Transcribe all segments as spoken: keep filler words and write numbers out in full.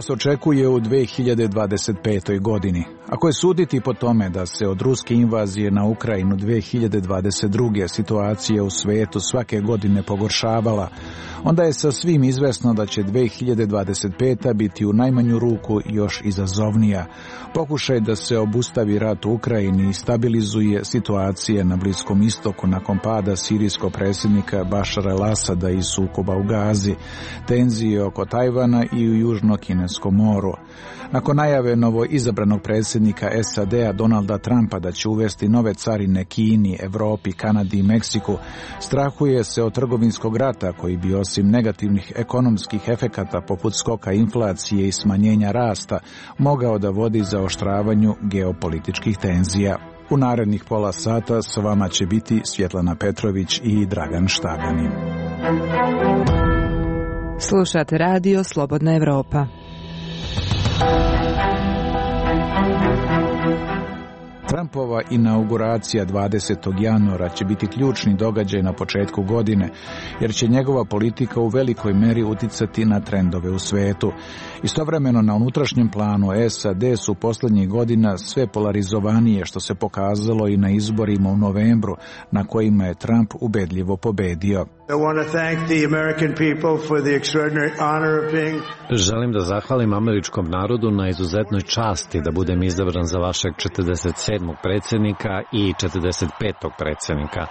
nas očekuje u dve hiljade dvadeset petoj godini. Ako je suditi po tome da se od ruske invazije na Ukrajinu dve hiljade dvadeset druge situacija u svetu svake godine pogoršavala, onda je sa svim izvesno da će dve hiljade dvadeset peta biti u najmanju ruku još izazovnija. Pokušaj da se obustavi rat u Ukrajini i stabilizuje situacije na Bliskom istoku nakon pada sirijskog predsjednika Bašara el-Asada i sukoba u Gazi, tenzije oko Tajvana i u Južno-Kineskom moru. Nakon najave novo izabranog predsjednika S A D-a Donalda Trumpa da će uvesti nove carine Kini, Evropi, Kanadi i Meksiku, strahuje se od trgovinskog rata koji bi osim negativnih ekonomskih efekata poput skoka inflacije i smanjenja rasta mogao da vodi zaoštravanju geopolitičkih tenzija. U narednih pola sata s vama će biti Svjetlana Petrović i Dragan Štaganin. Slušate radio Slobodna Evropa. Trumpova inauguracija dvadesetog januara će biti ključni događaj na početku godine, jer će njegova politika u velikoj meri uticati na trendove u svetu. Istovremeno na unutrašnjem planu S A D su posljednjih godina sve polarizovanije, što se pokazalo i na izborima u novembru, na kojima je Trump ubedljivo pobedio. Želim da zahvalim američkom narodu na izuzetnoj časti da budem izabran za vašeg četrdeset sedmog predsjednika i četrdeset petog predsjednika.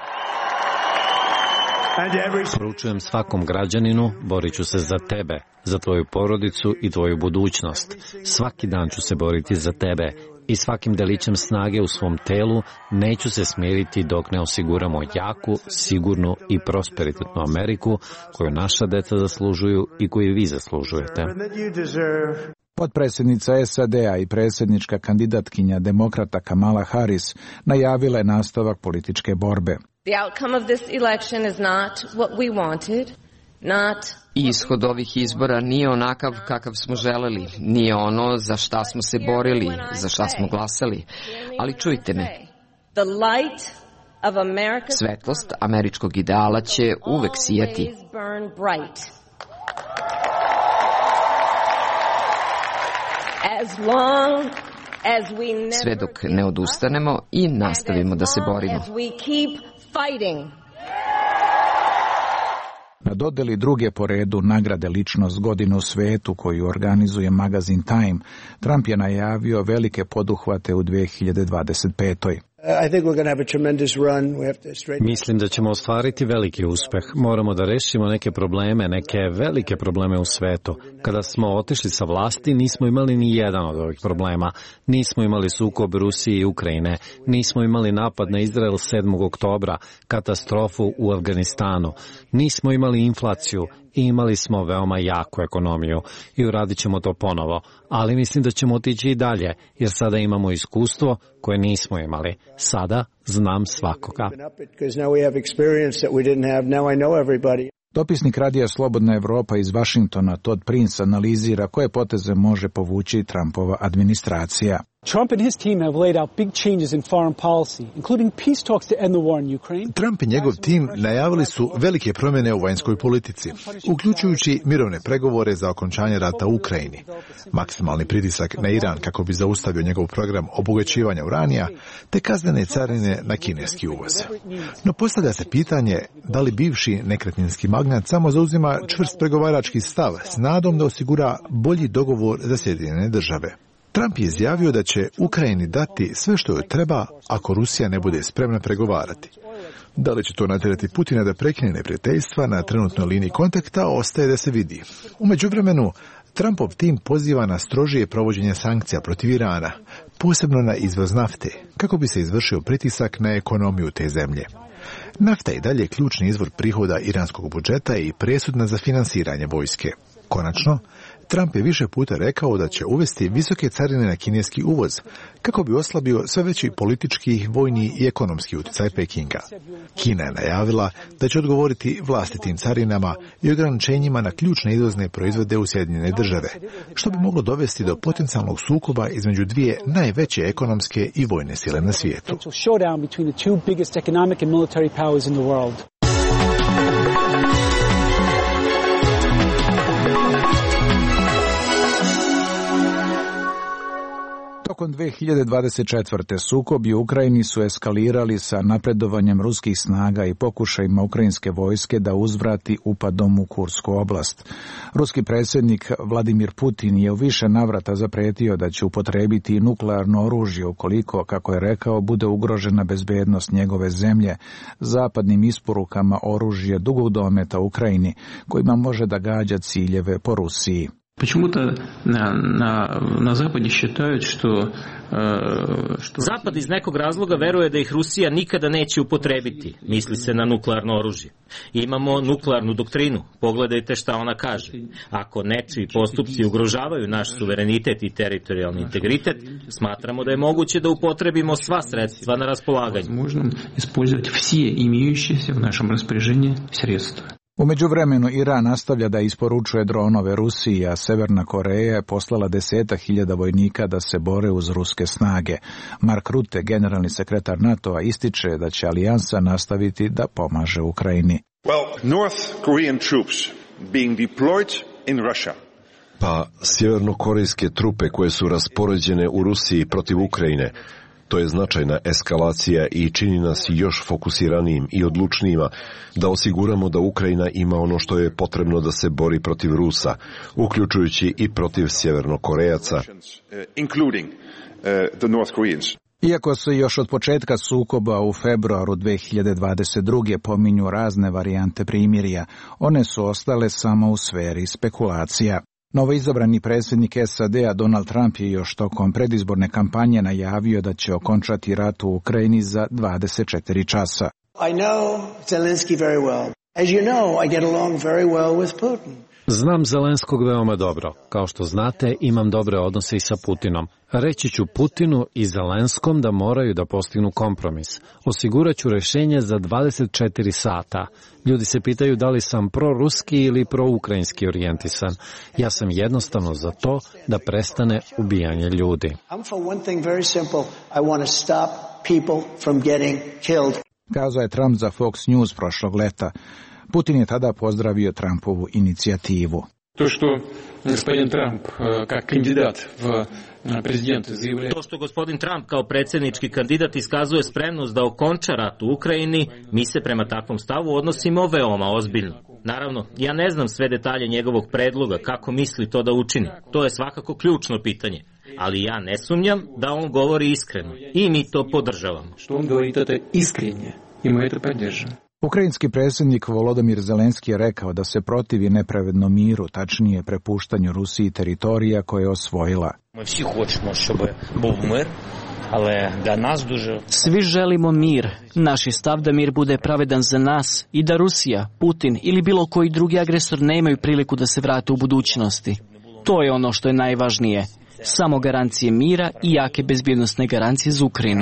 Poručujem svakom građaninu, borit ću se za tebe, za tvoju porodicu i tvoju budućnost. Svaki dan ću se boriti za tebe i svakim delićem snage u svom telu neću se smiriti dok ne osiguramo jaku, sigurnu i prosperitetnu Ameriku koju naša deca zaslužuju i koju vi zaslužujete. Potpredsjednica S A D-a i predsjednička kandidatkinja demokrata Kamala Harris najavila je nastavak političke borbe. The outcome of this election is not what we wanted, not Ishod ovih izbora nije onakav kakav smo želeli, nije ono za šta smo se borili, za šta smo glasali. Ali čujte me, svetlost američkog ideala će uvek sijati. Sve dok ne odustanemo i nastavimo da se borimo. Na dodeli druge po redu nagrade Ličnost godine u svetu koju organizuje magazin Time, Trump je najavio velike poduhvate u dve hiljade dvadeset petoj. Mislim da ćemo ostvariti veliki uspeh. Moramo da rešimo neke probleme, neke velike probleme u svetu. Kada smo otišli sa vlasti, nismo imali ni jedan od ovih problema. Nismo imali sukob Rusije i Ukrajine. Nismo imali napad na Izrael sedmog oktobra, katastrofu u Afganistanu. Nismo imali inflaciju. I imali smo veoma jaku ekonomiju i uradit ćemo to ponovo, ali mislim da ćemo otići i dalje, jer sada imamo iskustvo koje nismo imali. Sada znam svakoga. Dopisnik radija Slobodna Evropa iz Vašingtona Todd Prince analizira koje poteze može povući Trumpova administracija. Trump and his team have laid out big changes in foreign policy, including peace talks to end the war in Ukraine. Trump i njegov tim najavili su velike promjene u vanjskoj politici, uključujući mirovne pregovore za okončanje rata u Ukrajini, maksimalni pritisak na Iran kako bi zaustavio njegov program obogaćivanja uranija, te kaznene carine na kineski uvoz. No postavlja se pitanje da li bivši nekretninski magnat samo zauzima čvrst pregovarački stav s nadom da osigura bolji dogovor za Sjedinjene države. Trump je izjavio da će Ukrajini dati sve što joj treba ako Rusija ne bude spremna pregovarati. Da li će to natjerati Putina da prekine neprijateljstva na trenutnoj liniji kontakta, ostaje da se vidi. U međuvremenu, Trumpov tim poziva na strožije provođenje sankcija protiv Irana, posebno na izvoz nafte, kako bi se izvršio pritisak na ekonomiju te zemlje. Nafta je dalje ključni izvor prihoda iranskog budžeta i presudna za finansiranje vojske. Konačno, Trump je više puta rekao da će uvesti visoke carine na kineski uvoz, kako bi oslabio sve veći politički, vojni i ekonomski utjecaj Pekinga. Kina je najavila da će odgovoriti vlastitim carinama i ograničenjima na ključne izvozne proizvode u Sjedinjene države, što bi moglo dovesti do potencijalnog sukoba između dvije najveće ekonomske i vojne sile na svijetu. Tokom dve hiljade dvadeset četvrte. sukobi u Ukrajini su eskalirali sa napredovanjem ruskih snaga i pokušajima ukrajinske vojske da uzvrati upadom u Kursku oblast. Ruski predsjednik Vladimir Putin je u više navrata zapretio da će upotrijebiti nuklearno oružje ukoliko, kako je rekao, bude ugrožena bezbednost njegove zemlje zapadnim isporukama oružja dugog dometa Ukrajini, kojima može da gađa ciljeve po Rusiji. Почему-то на, на, на Западе считают, что, что... Zapad iz nekog razloga veruje da ih Rusija nikada neće upotrebiti, misli se na nuklearno oružje. Imamo nuklearnu doktrinu, pogledajte šta ona kaže. Ako nečiji postupci ugrožavaju naš suverenitet i teritorijalni integritet, smatramo da je moguće da upotrebimo sva sredstva na raspolaganju. Možemo ispoljavati sve imajućise u našem raspoređenju sredstva. U međuvremenu Iran nastavlja da isporučuje dronove Rusiji, a Severna Koreja je poslala deseta hiljada vojnika da se bore uz ruske snage. Mark Rutte, generalni sekretar NATO-a, ističe da će alijansa nastaviti da pomaže Ukrajini. Well, North Korean troops being deployed in Russia. Pa sjevernokorejske trupe koje su raspoređene u Rusiji protiv Ukrajine, to je značajna eskalacija i čini nas još fokusiranijim i odlučnijima da osiguramo da Ukrajina ima ono što je potrebno da se bori protiv Rusa, uključujući i protiv Sjevernokorejaca. Iako se još od početka sukoba u februaru dve hiljade dvadeset druge. pominju razne varijante primirja, one su ostale samo u sferi spekulacija. Novoizabrani predsjednik S A D-a Donald Trump je još tokom predizborne kampanje najavio da će okončati rat u Ukrajini za dvadeset četiri časa. I know Zelensky very well. As you know, I get along very well with Putin. Znam Zelenskog veoma dobro. Kao što znate, imam dobre odnose i sa Putinom. Reći ću Putinu i Zelenskom da moraju da postignu kompromis. Osigurat ću rešenje za dvadeset četiri sata. Ljudi se pitaju da li sam proruski ili proukrajinski orijentisan. Ja sam jednostavno za to da prestane ubijanje ljudi. Kazao je Trump za Fox News prošlog leta. Putin je tada pozdravio Trumpovu inicijativu. To što gospodin Trump kao kandidat v prezidenta zaявляет... To što gospodin Trump kao predsjednički kandidat iskazuje spremnost da okonča rat u Ukrajini, mi se prema takvom stavu odnosimo veoma ozbiljno. Naravno, ja ne znam sve detalje njegovog predloga, kako misli to da učini. To je svakako ključno pitanje. Ali ja ne sumnjam da on govori iskreno i mi to podržavamo. Što on govori to iskrenje i mi to podržavamo. Ukrajinski predsjednik Volodymyr Zelenski je rekao da se protivi nepravednom miru, tačnije prepuštanju Rusiji teritorija koje je osvojila. Svi želimo mir. Naš je stav da mir bude pravedan za nas i da Rusija, Putin ili bilo koji drugi agresor nemaju priliku da se vrate u budućnosti. To je ono što je najvažnije. Samo garancije mira i jake bezbjednosne garancije za Ukrajinu.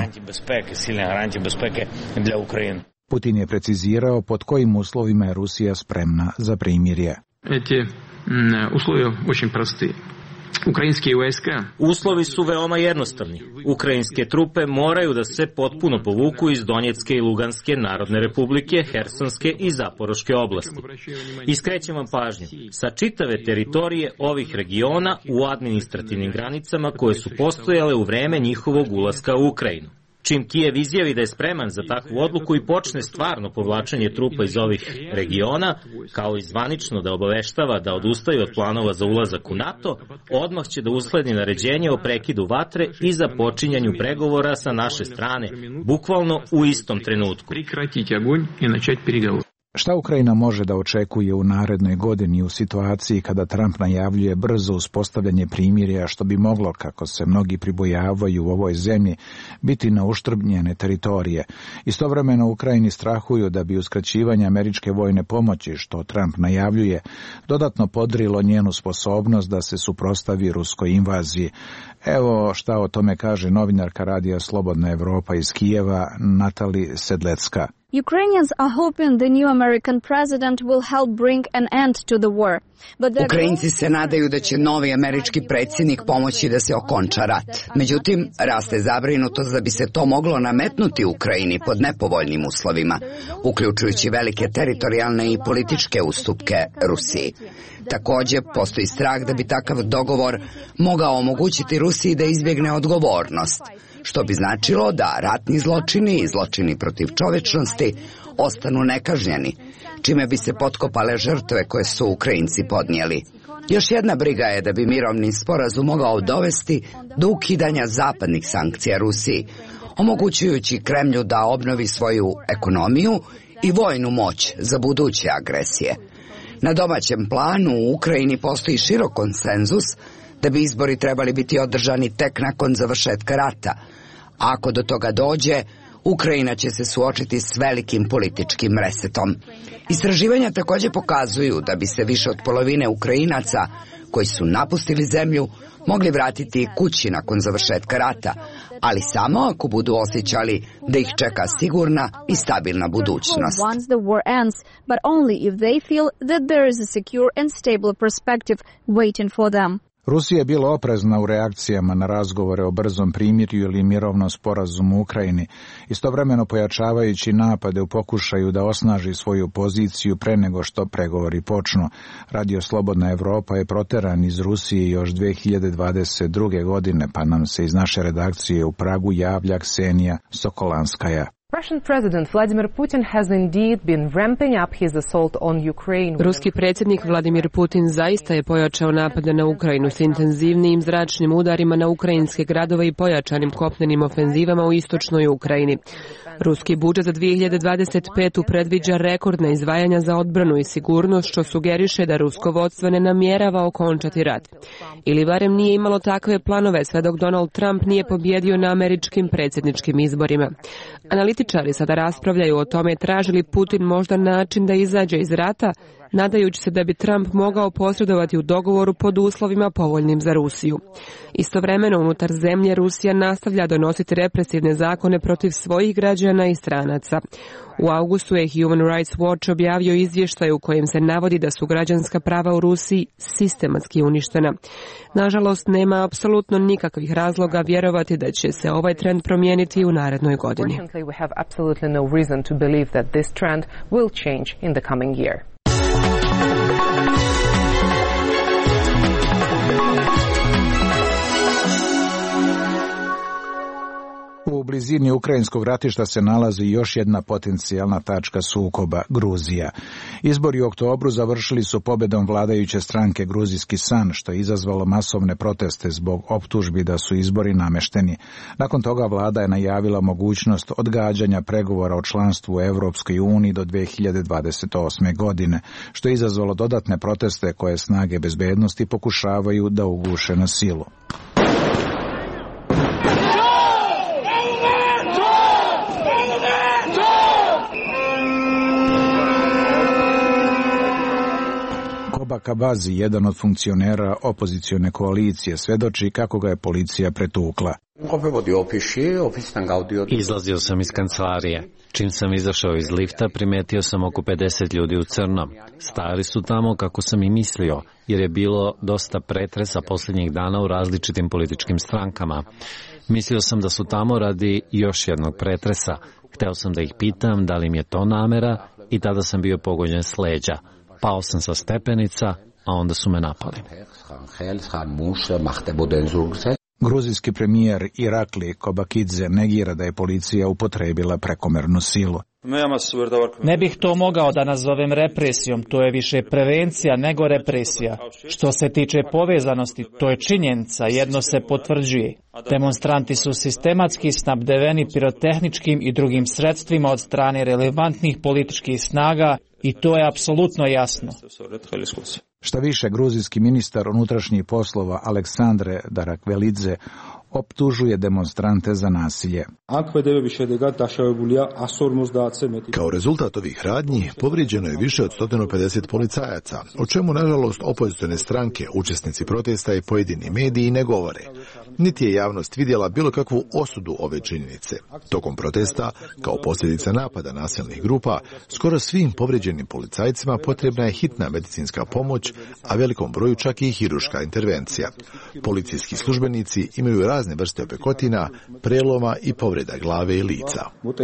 Putin je precizirao pod kojim uslovima je Rusija spremna za primirje. Eti uslovi очень простые. Ukrajinske vojska. Uslovi su veoma jednostavni. Ukrajinske trupe moraju da se potpuno povuku iz Donjecke i Luganske narodne republike, Hersonske i Zaporoške oblasti. Iskrećem vam pažnju, sa čitave teritorije ovih regiona u administrativnim granicama koje su postojale u vreme njihovog ulaska u Ukrajinu. Čim Kijev izjavi da je spreman za takvu odluku i počne stvarno povlačenje trupa iz ovih regiona, kao i zvanično da obaveštava da odustaju od planova za ulazak u NATO, odmah će da usledi naređenje o prekidu vatre i započinjanju pregovora sa naše strane, bukvalno u istom trenutku. Šta Ukrajina može da očekuje u narednoj godini u situaciji kada Trump najavljuje brzo uspostavljanje primirja, što bi moglo, kako se mnogi pribojavaju u ovoj zemlji, biti na uštrb njene teritorije? Istovremeno Ukrajini strahuju da bi uskraćivanje američke vojne pomoći, što Trump najavljuje, dodatno podrilo njenu sposobnost da se suprotstavi ruskoj invaziji. Evo šta o tome kaže novinarka radija Slobodna Evropa iz Kijeva, Natali Sedlecka. Ukrainians are hoping the new American president will help bring an end to the war. Ukrajinci se nadaju da će novi američki predsjednik pomoći da se okonča rat. Međutim, raste zabrinutost da bi se to moglo nametnuti Ukrajini pod nepovoljnim uslovima, uključujući velike teritorijalne i političke ustupke Rusiji. Također, postoji strah da bi takav dogovor mogao omogućiti Rusiji da izbjegne odgovornost, što bi značilo da ratni zločini i zločini protiv čovječnosti ostanu nekažnjeni, čime bi se potkopale žrtve koje su Ukrajinci podnijeli. Još jedna briga je da bi mirovni sporazum mogao dovesti do ukidanja zapadnih sankcija Rusiji, omogućujući Kremlju da obnovi svoju ekonomiju i vojnu moć za buduće agresije. Na domaćem planu u Ukrajini postoji širok konsenzus da bi izbori trebali biti održani tek nakon završetka rata. A ako do toga dođe, Ukrajina će se suočiti s velikim političkim resetom. Istraživanja također pokazuju da bi se više od polovine Ukrajinaca koji su napustili zemlju mogli vratiti kući nakon završetka rata, ali samo ako budu osjećali da ih čeka sigurna i stabilna budućnost. Rusija je bila oprezna u reakcijama na razgovore o brzom primirju ili mirovnom sporazumu u Ukrajini, istovremeno pojačavajući napade u pokušaju da osnaži svoju poziciju pre nego što pregovori počnu. Radio Slobodna Evropa je proteran iz Rusije još dve hiljade dvadeset druge. godine, pa nam se iz naše redakcije u Pragu javlja Ksenija Sokolanskaja. Russian President Vladimir Putin has indeed been ramping up his assault on Ukraine. Ruski predsjednik Vladimir Putin zaista je pojačao napade na Ukrajinu s intenzivnijim zračnim udarima na ukrajinske gradove i pojačanim kopnenim ofenzivama u istočnoj Ukrajini. Ruski budžet za dve hiljade dvadeset petu. predviđa rekordna izdvajanja za odbranu i sigurnost, što sugeriše da rusko vodstvo ne namjerava okončati rat. Ili barem nije imalo takve planove sve dok Donald Trump nije pobjedio na američkim predsjedničkim izborima. Analitičari sada raspravljaju o tome traži li Putin možda način da izađe iz rata, nadajući se da bi Trump mogao posredovati u dogovoru pod uslovima povoljnim za Rusiju. Istovremeno unutar zemlje Rusija nastavlja donositi represivne zakone protiv svojih građana i stranaca. U augustu je Human Rights Watch objavio izvještaj u kojem se navodi da su građanska prava u Rusiji sistematski uništena. Nažalost, nema apsolutno nikakvih razloga vjerovati da će se ovaj trend promijeniti u narednoj godini. U blizini ukrajinskog ratišta se nalazi još jedna potencijalna tačka sukoba, Gruzija. Izbori u oktobru završili su pobjedom vladajuće stranke Gruzijski san, što je izazvalo masovne proteste zbog optužbi da su izbori namešteni. Nakon toga vlada je najavila mogućnost odgađanja pregovora o članstvu u Europskoj uniji do dve hiljade dvadeset osme. godine, što je izazvalo dodatne proteste koje snage bezbednosti pokušavaju da uguše na silu. Kabazi, jedan od funkcionera opozicione koalicije, svedoči kako ga je policija pretukla. Izlazio sam iz kancelarije. Čim sam izašao iz lifta, primetio sam oko pedeset ljudi u crnom. Stari su tamo kako sam i mislio, jer je bilo dosta pretresa posljednjih dana u različitim političkim strankama. Mislio sam da su tamo radi još jednog pretresa. Hteo sam da ih pitam da li im je to namera i tada sam bio pogođen s leđa. Pao sam sa stepenica, a onda su me napali. Gruzijski premijer Irakli Kobakidze negira da je policija upotrebila prekomernu silu. Ne bih to mogao da nazovem represijom, to je više prevencija nego represija. Što se tiče povezanosti, to je činjenica, jedno se potvrđuje. Demonstranti su sistematski snabdeveni pirotehničkim i drugim sredstvima od strane relevantnih političkih snaga i to je apsolutno jasno. Šta više, gruzijski ministar unutrašnjih poslova Aleksandre Darakvelidze optužuje demonstrante za nasilje. Kao rezultat ovih radnji povrijeđeno je više od sto pedeset policajaca, o čemu nažalost opozicione stranke, učesnici protesta i pojedini mediji ne govore. Niti je javnost vidjela bilo kakvu osudu ove činjenice. Tokom protesta, kao posljedica napada nasilnih grupa, skoro svim povrijeđenim policajcima potrebna je hitna medicinska pomoć, a velikom broju čak i hirurška intervencija. Policijski službenici imaju razne vrste opekotina, preloma i povreda glave i lica.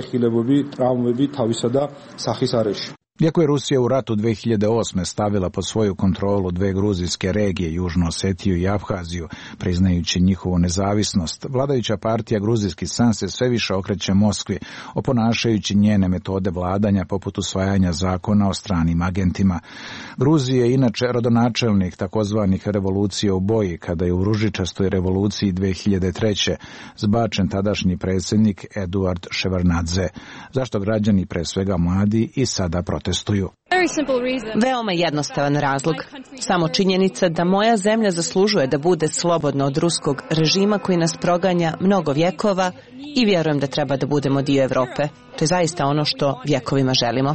Iako je Rusija u ratu dve hiljade osme stavila pod svoju kontrolu dve gruzijske regije, Južnu Osetiju i Abhaziju, priznajući njihovu nezavisnost, vladajuća partija Gruzijski san se sve više okreće Moskvi, oponašajući njene metode vladanja poput usvajanja zakona o stranim agentima. Gruzija je inače rodonačelnik takozvanih revolucija u boji, kada je u ružičastoj revoluciji dve hiljade treće zbačen tadašnji predsjednik Eduard Ševardnadze, zašto građani, pre svega mladi, i sada protestuju. Veoma jednostavan razlog. Samo činjenica da moja zemlja zaslužuje da bude slobodna od ruskog režima koji nas proganja mnogo vjekova i vjerujem da treba da budemo dio Evrope. To je zaista ono što vjekovima želimo.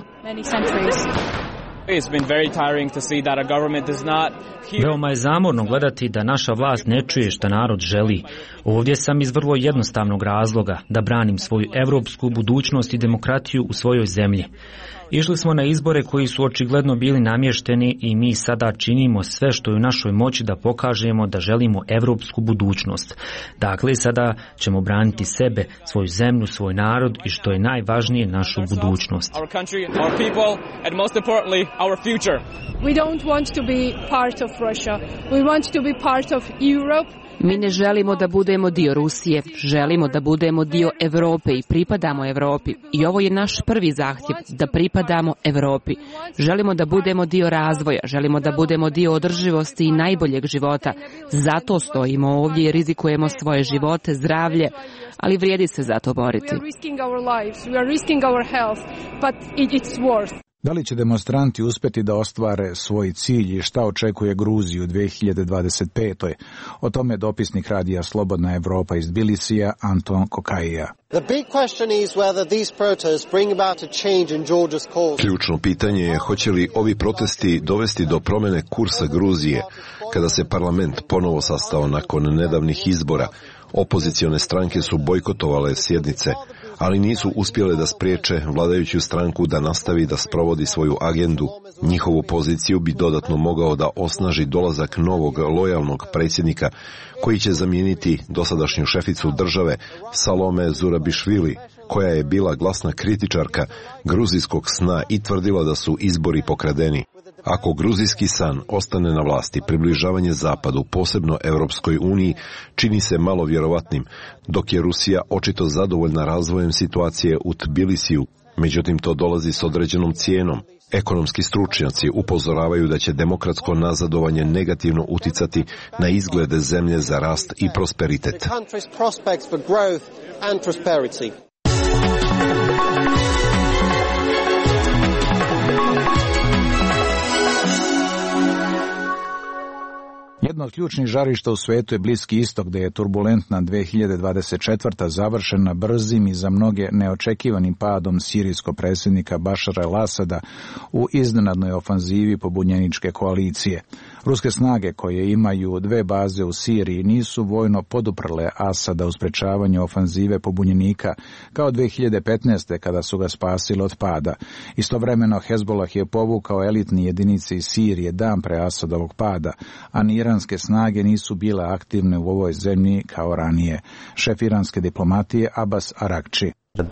Veoma je zamorno gledati da naša vlast ne čuje šta narod želi. Ovdje sam iz vrlo jednostavnog razloga, da branim svoju evropsku budućnost i demokratiju u svojoj zemlji. Išli smo na izbore koji su očigledno bili namješteni i mi sada činimo sve što je u našoj moći da pokažemo da želimo evropsku budućnost. Dakle, sada ćemo braniti sebe, svoju zemlju, svoj narod i što je najvažnije, našu budućnost. We don't want to be part of Russia. We want to be part of Europe. Mi ne želimo da budemo dio Rusije, želimo da budemo dio Europe i pripadamo Europi. I ovo je naš prvi zahtjev, da pripadamo Europi. Želimo da budemo dio razvoja, želimo da budemo dio održivosti i najboljeg života. Zato stojimo ovdje i rizikujemo svoje živote, zdravlje, ali vrijedi se za to boriti. We are risking our lives, we are risking our health, but it, it's worth. Da li će demonstranti uspjeti da ostvare svoj cilj i šta očekuje Gruziju u dve hiljade dvadeset petoj? O tome dopisnik radija Slobodna Evropa iz Tbilisija Anton Kokaija. Ključno pitanje je hoće li ovi protesti dovesti do promjene kursa Gruzije kada se parlament ponovo sastao nakon nedavnih izbora. Opozicione stranke su bojkotovale sjednice, ali nisu uspjele da spriječe vladajuću stranku da nastavi da sprovodi svoju agendu. Njihovu poziciju bi dodatno mogao da osnaži dolazak novog lojalnog predsjednika koji će zamijeniti dosadašnju šeficu države Salome Zurabišvili, koja je bila glasna kritičarka gruzijskog sna i tvrdila da su izbori pokradeni. Ako gruzijski san ostane na vlasti, približavanje zapadu, posebno Europskoj uniji, čini se malo vjerovatnim, dok je Rusija očito zadovoljna razvojem situacije u Tbilisiju. Međutim, to dolazi s određenom cijenom. Ekonomski stručnjaci upozoravaju da će demokratsko nazadovanje negativno uticati na izglede zemlje za rast i prosperitet. Jedno od ključnih žarišta u svijetu je Bliski istok, gdje je turbulentna dve hiljade dvadeset četvrta završena brzim i za mnoge neočekivanim padom sirijskog predsjednika Bašara el-Asada u iznenadnoj ofanzivi pobunjeničke koalicije. Ruske snage, koje imaju dve baze u Siriji, nisu vojno poduprle Asada u sprečavanju ofanzive pobunjenika kao dve hiljade petnaeste kada su ga spasili od pada. Istovremeno Hezbollah je povukao elitni jedinice iz Sirije dan pre Asadovog pada, a ni iranske snage nisu bile aktivne u ovoj zemlji kao ranije. Šef iranske diplomatije Abbas Arakči.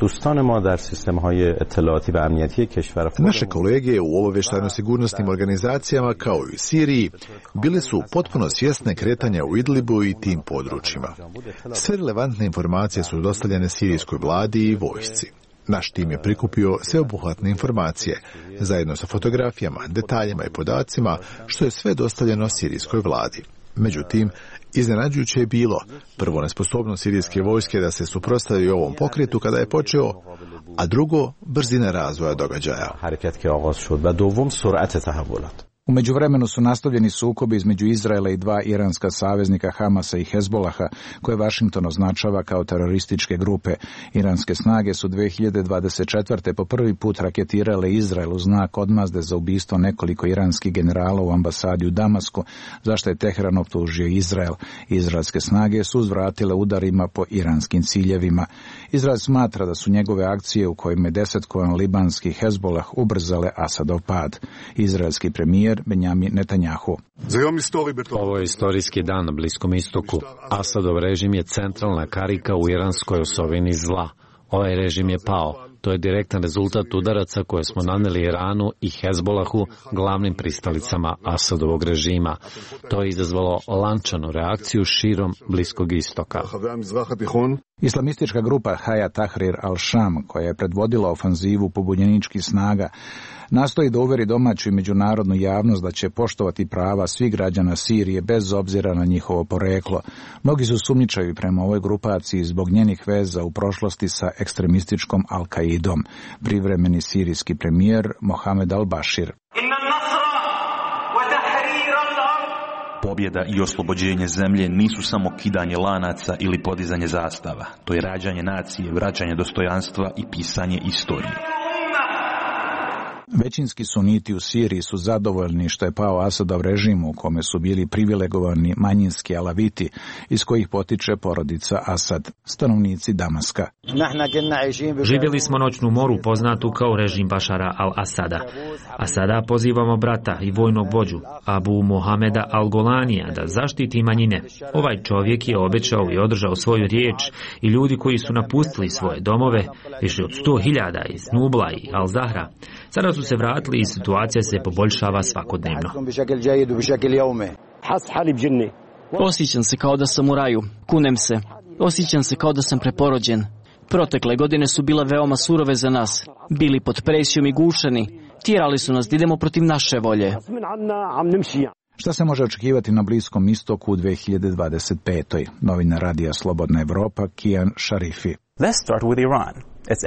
Naše kolege u obavještajno-sigurnosnim organizacijama kao i u Siriji bile su potpuno svjesne kretanja u Idlibu i tim područjima. Sve relevantne informacije su dostavljene sirijskoj vladi i vojsci. Naš tim je prikupio sveobuhvatne informacije, zajedno sa fotografijama, detaljima i podacima, što je sve dostavljeno sirijskoj vladi. Međutim, iznenađujuće je bilo prvo nesposobnost sirijske vojske da se suprotstavi ovom pokretu kada je počeo, a drugo brzina razvoja događaja. U međuvremenu su nastavljeni sukobi između Izraela i dva iranska saveznika Hamasa i Hezbolaha, koje Washington označava kao terorističke grupe. Iranske snage su dve hiljade dvadeset četvrte po prvi put raketirale Izrael u znak odmazde za ubistvo nekoliko iranskih generala u ambasadi u Damasku, zašto je Teheran optužio Izrael. Izraelske snage su uzvratile udarima po iranskim ciljevima. Izrael smatra da su njegove akcije u kojima je desetkovan libanski Hezbolah ubrzale Asadov pad. Izraelski premijer Benjamin Netanjahu. Ovo je istorijski dan na Bliskom istoku. Asadov režim je centralna karika u iranskoj osovini zla. Ovaj režim je pao. To je direktan rezultat udaraca koje smo naneli Iranu i Hezbolahu, glavnim pristalicama Asadovog režima. To je izazvalo lančanu reakciju širom Bliskog istoka. Islamistička grupa Hayat Tahrir al-Sham, koja je predvodila ofanzivu pobunjeničkih snaga, nastoji da uveri domaću i međunarodnu javnost da će poštovati prava svih građana Sirije bez obzira na njihovo poreklo. Mnogi su sumnjičavi prema ovoj grupaciji zbog njenih veza u prošlosti sa ekstremističkom Al-Kaidom. Privremeni sirijski premijer Mohamed al-Bashir. Pobjeda i oslobođenje zemlje nisu samo kidanje lanaca ili podizanje zastava. To je rađanje nacije, vraćanje dostojanstva i pisanje istorije. Većinski suniti u Siriji su zadovoljni što je pao Asadov režim u kome su bili privilegovani manjinski alaviti iz kojih potiče porodica Asad, stanovnici Damaska. Živjeli smo noćnu moru poznatu kao režim Bašara al-Asada. A sada pozivamo brata i vojnog vođu Abu Mohameda al-Golanija da zaštiti manjine. Ovaj čovjek je obećao i održao svoju riječ i ljudi koji su napustili svoje domove, više od sto hiljada iz Nubla i Al-Zahra, sada su se vratili i situacija se poboljšava svakodnevno. Osjećam se kao da sam u raju, kunem se. Osjećam se kao da sam preporođen. Protekle godine su bile veoma surove za nas. Bili pod presijom i gušeni. Tjerali su nas da idemo protiv naše volje. Šta se može očekivati na Bliskom istoku u dve hiljade dvadeset petoj. Novinar radija Slobodna Evropa, Kian Šarifi. Let's start with Iran.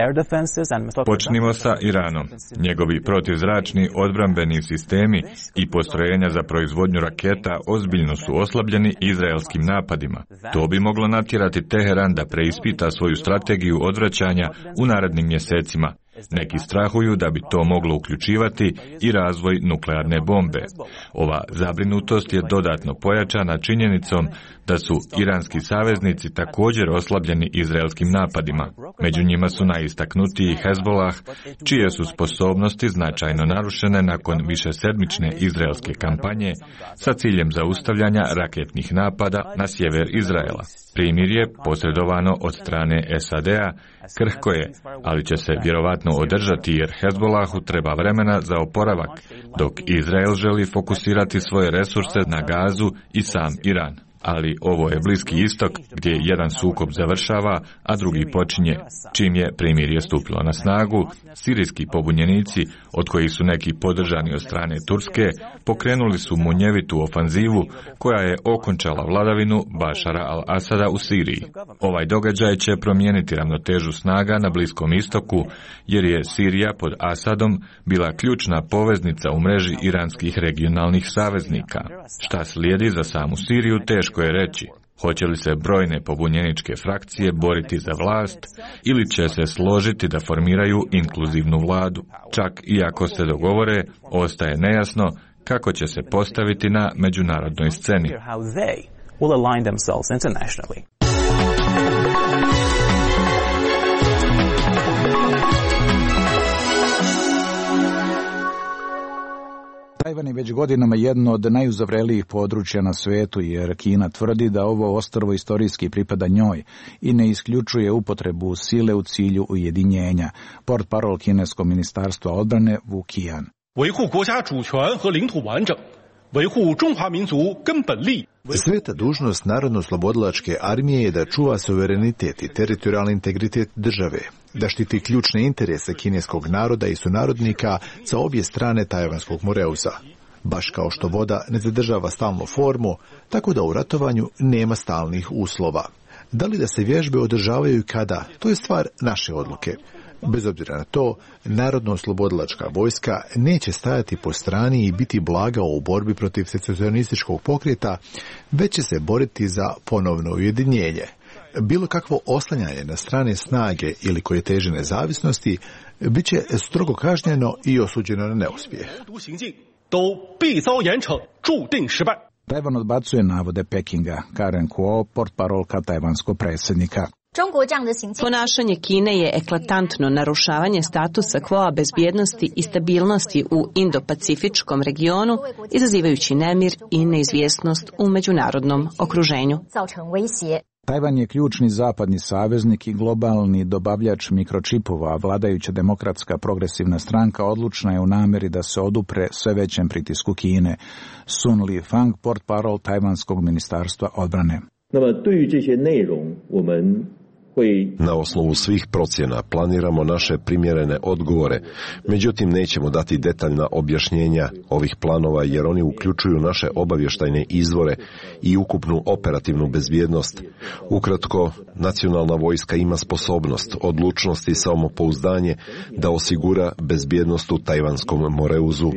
Počnimo sa Iranom. Njegovi protivzračni odbrambeni sistemi i postrojenja za proizvodnju raketa ozbiljno su oslabljeni izraelskim napadima. To bi moglo natjerati Teheran da preispita svoju strategiju odvraćanja u narednim mjesecima. Neki strahuju da bi to moglo uključivati i razvoj nuklearne bombe. Ova zabrinutost je dodatno pojačana činjenicom da su iranski saveznici također oslabljeni izraelskim napadima. Među njima su najistaknutiji Hezbolah, čije su sposobnosti značajno narušene nakon višesedmične izraelske kampanje sa ciljem zaustavljanja raketnih napada na sjever Izraela. Primirje, posredovano od strane S A D-a, krhko je, ali će se vjerovatno održati jer Hezbolahu treba vremena za oporavak, dok Izrael želi fokusirati svoje resurse na Gazu i sam Iran. Ali ovo je Bliski istok gdje jedan sukob završava, a drugi počinje. Čim je primirje stupilo na snagu, sirijski pobunjenici, od kojih su neki podržani od strane Turske, pokrenuli su munjevitu ofanzivu koja je okončala vladavinu Bašara al-Asada u Siriji. Ovaj događaj će promijeniti ravnotežu snaga na Bliskom istoku, jer je Sirija pod Asadom bila ključna poveznica u mreži iranskih regionalnih saveznika. Šta slijedi za samu Siriju teško je reći. Hoće li se brojne pobunjeničke frakcije boriti za vlast ili će se složiti da formiraju inkluzivnu vladu? Čak i ako se dogovore, ostaje nejasno kako će se postaviti na međunarodnoj sceni. Tajvan je već godinama jedno od najuzavrelijih područja na svijetu, jer Kina tvrdi da ovo ostrvo istorijski pripada njoj i ne isključuje upotrebu sile u cilju ujedinjenja. Portparol kineskog ministarstva odbrane Wu Qian. Sveta dužnost Narodno-oslobodilačke armije je da čuva suverenitet i teritorijalni integritet države, da štiti ključne interese kineskog naroda i sunarodnika sa obje strane Tajvanskog moreuza. Baš kao što voda ne zadržava stalnu formu, tako da u ratovanju nema stalnih uslova. Da li da se vježbe održavaju i kada, to je stvar naše odluke. Bez obzira na to, Narodno-oslobodilačka vojska neće stajati po strani i biti blaga u borbi protiv secesionističkog pokreta, već će se boriti za ponovno ujedinjenje. Bilo kakvo oslanjanje na strane snage ili koje teže nezavisnosti bit će strogo kažnjeno i osuđeno na neuspjeh. Tajvan odbacuje navode Pekinga, Karen Kuo, portparolka tajvanskog predsjednika. Ponašanje Kine je eklatantno narušavanje statusa quo bezbjednosti i stabilnosti u Indo-Pacifičkom regionu, izazivajući nemir i neizvjesnost u međunarodnom okruženju. Tajvan je ključni zapadni saveznik i globalni dobavljač mikročipova, a vladajuća demokratska progresivna stranka odlučna je u namjeri da se odupre sve većem pritisku Kine. Sun Li-fang, portparol tajvanskog ministarstva odbrane. Na osnovu svih procjena planiramo naše primjerene odgovore, međutim nećemo dati detaljna objašnjenja ovih planova jer oni uključuju naše obavještajne izvore i ukupnu operativnu bezbjednost. Ukratko, nacionalna vojska ima sposobnost, odlučnost i samopouzdanje da osigura bezbjednost u tajvanskom moreuzu.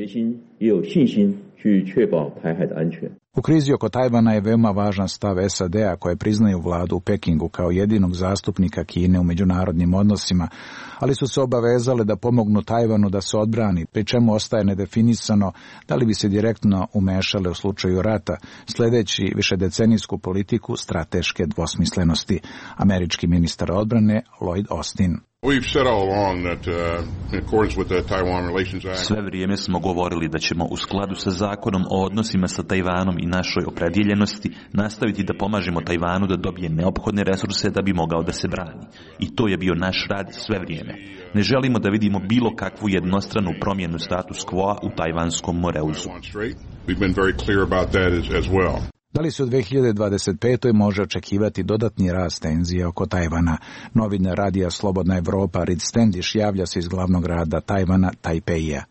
U krizi oko Tajvana je veoma važan stav S A D-a koje priznaju vladu u Pekingu kao jedinog zastupnika Kine u međunarodnim odnosima, ali su se obavezale da pomognu Tajvanu da se odbrani, pri čemu ostaje nedefinisano da li bi se direktno umešale u slučaju rata, sledeći višedecenijsku politiku strateške dvosmislenosti. Američki ministar odbrane Lloyd Austin. Sve vrijeme smo govorili da ćemo u skladu sa zakonom o odnosima sa Tajvanom i našoj opredjeljenosti nastaviti da pomažemo Tajvanu da dobije neophodne resurse da bi mogao da se brani. I to je bio naš rad sve vrijeme. Ne želimo da vidimo bilo kakvu jednostranu promjenu status quo u tajvanskom moreuzu. Da li se u dve hiljade dvadeset petoj može očekivati dodatni rast tenzija oko Tajvana? Novinar radija Slobodna Evropa Reed Standish javlja se iz glavnog grada Tajvana, Tajpeija.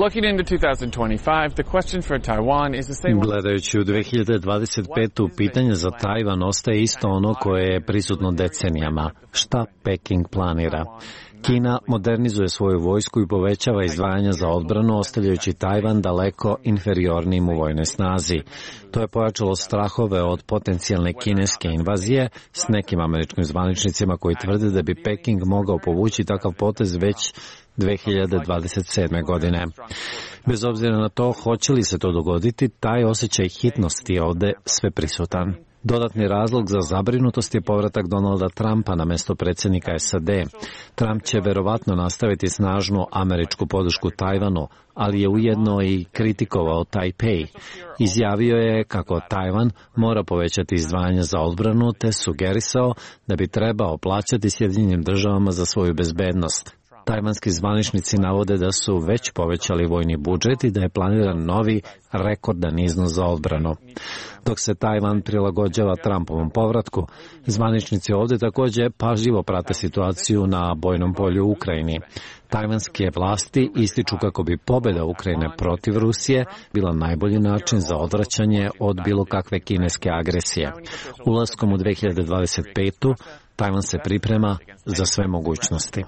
Gledajući u dve hiljade dvadeset petu pitanje za Tajvan ostaje isto ono koje je prisutno decenijama. Šta Peking planira? Kina modernizuje svoju vojsku i povećava izdvajanja za odbranu, ostavljajući Tajvan daleko inferiornim u vojnoj snazi. To je pojačalo strahove od potencijalne kineske invazije s nekim američkim zvaničnicima koji tvrde da bi Peking mogao povući takav potez već dve hiljade dvadeset sedme. godine. Bez obzira na to hoće li se to dogoditi, taj osjećaj hitnosti je ovde sve prisutan. Dodatni razlog za zabrinutost je povratak Donalda Trumpa na mesto predsjednika S A D. Trump će verovatno nastaviti snažnu američku podršku Tajvanu, ali je ujedno i kritikovao Tajpej. Izjavio je kako Tajvan mora povećati izdvajanja za odbranu, te sugerisao da bi trebao plaćati Sjedinjenim državama za svoju bezbednost. Tajvanski zvaničnici navode da su već povećali vojni budžet i da je planiran novi rekordan iznos za odbranu. Dok se Tajvan prilagođava Trumpovom povratku, zvaničnici ovdje također pažljivo prate situaciju na bojnom polju u Ukrajini. Tajvanske vlasti ističu kako bi pobjeda Ukrajine protiv Rusije bila najbolji način za odvraćanje od bilo kakve kineske agresije. Ulaskom u dve hiljade dvadeset petu Tajvan se priprema za sve mogućnosti.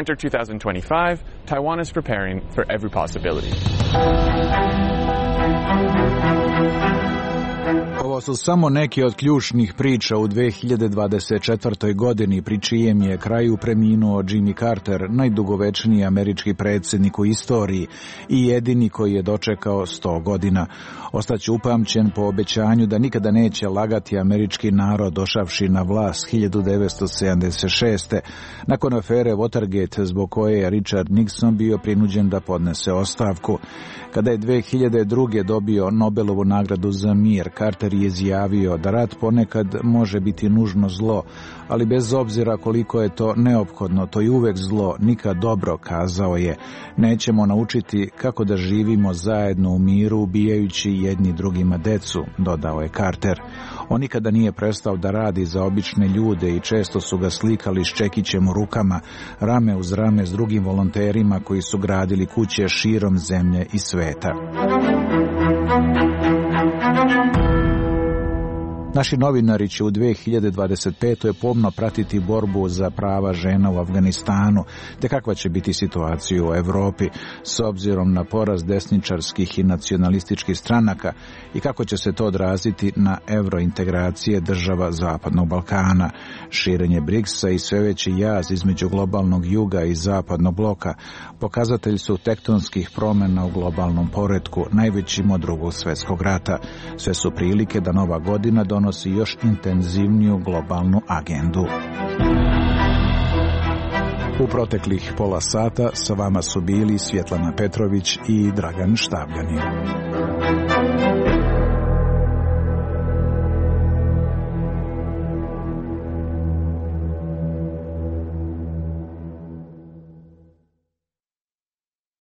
Ovo su samo neki od ključnih priča u dve hiljade dvadeset četvrtoj. godini, pri čijem je kraju preminuo Jimmy Carter, najdugovečniji američki predsjednik u istoriji i jedini koji je dočekao sto godina. Ostaće upamćen po obećanju da nikada neće lagati američki narod došavši na vlast hiljadu devetsto sedamdeset šeste. nakon afere Watergate, zbog koje je Richard Nixon bio prinuđen da podnese ostavku. Kada je dve hiljade druge. dobio Nobelovu nagradu za mir, Carter je izjavio da rat ponekad može biti nužno zlo, ali bez obzira koliko je to neophodno, to je uvek zlo, nikad dobro, kazao je. Nećemo naučiti kako da živimo zajedno u miru, ubijajući jedni drugima decu, dodao je Carter. On nikada nije prestao da radi za obične ljude i često su ga slikali s čekićem u rukama, rame uz rame s drugim volonterima koji su gradili kuće širom zemlje i sveta. Naši novinari će u dve hiljade dvadeset petoj pomno pratiti borbu za prava žena u Afganistanu, te kakva će biti situacija u Evropi s obzirom na porast desničarskih i nacionalističkih stranaka i kako će se to odraziti na evrointegracije država Zapadnog Balkana. Širenje briksa i sve veći jaz između globalnog juga i zapadnog bloka pokazatelj su tektonskih promjena u globalnom poretku, najvećim od Drugog svjetskog rata. Sve su prilike da nova godina donosi još intenzivniju globalnu agendu. U proteklih pola sata sa vama su bili Svjetlana Petrović i Dragan Štavljanin.